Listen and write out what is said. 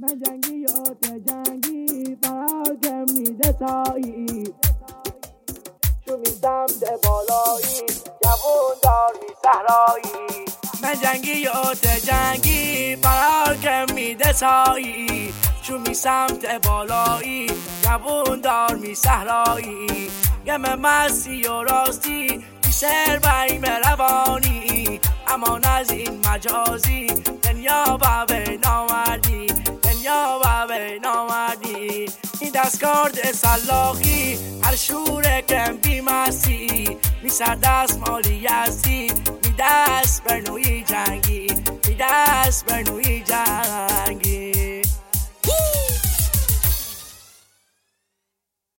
من جنگی یا جنگی فرار میده تایی شو میدم ده بالایی جوون دار می صحرایی من جنگی یا جنگی فرار میده تایی شو می سمت بالایی جوون دار می صحرایی یم مستی و راستی بیشتر بریم روانی اما از این مجازی دنیا به نامردی دنیا به نامردی این دستکارد سلاخی هر شور کم بیمستی می سر دست مالی هستی می دست بر نوعی جنگی می دست بر نوعی